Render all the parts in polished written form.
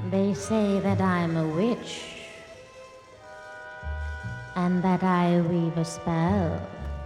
They say that I'm a witch and that I weave a spell.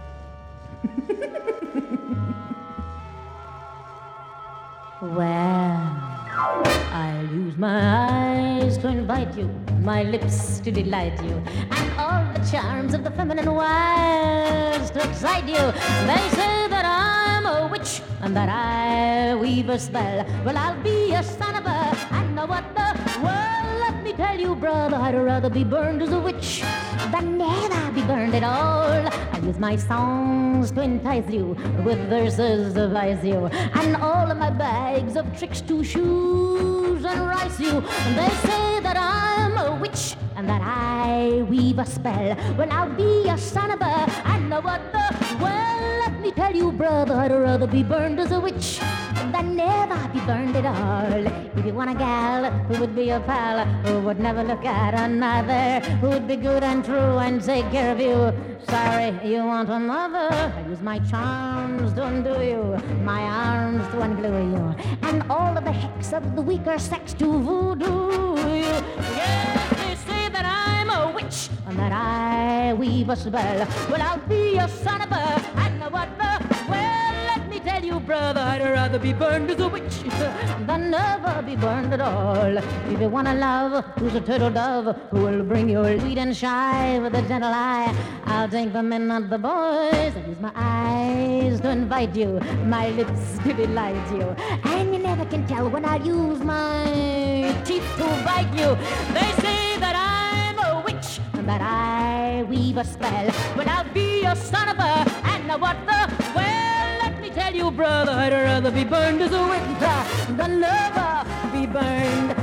Well, I'll use my eyes to invite you, my lips to delight you, and all the charms of the feminine wiles to excite you. They say that I'm a witch and that I weave a spell. Well, I'll be a son of a, and know what the, well, let me tell you, brother, I'd rather be burned as a witch than never be burned at all. I use my songs to entice you, with verses to advise you, and all of my bags of tricks to shoes and rice you. And they say that I'm a witch and that I weave a spell. Well, I'll be a son of a, and know what the, well, let me tell you, brother, I'd rather be burned as a witch than never be burned at all. If you want a gal who would be your pal, who would never look at another, who would be good and true and take care of you, sorry, you want another. I use my charms to undo you, my arms to unglue you, and all of the hex of the weaker sex to voodoo you. Yes, they say that I'm a witch and that I weave a spell. Well, I'll be a son of a, and what the, well, let me tell you, brother, I'd rather be burned as a witch than never be burned at all. If you want a love who's a turtle dove, who will bring you sweet and shy with a gentle eye, I'll take the men, not the boys. I use my eyes to invite you, my lips to delight you, and you never can tell when I'll use my teeth to bite you. They say that I'm a witch and that I weave a spell. Well, I'll be your son of a, and what the, well, let me tell you, brother, I'd rather be burned as a witch than never be burned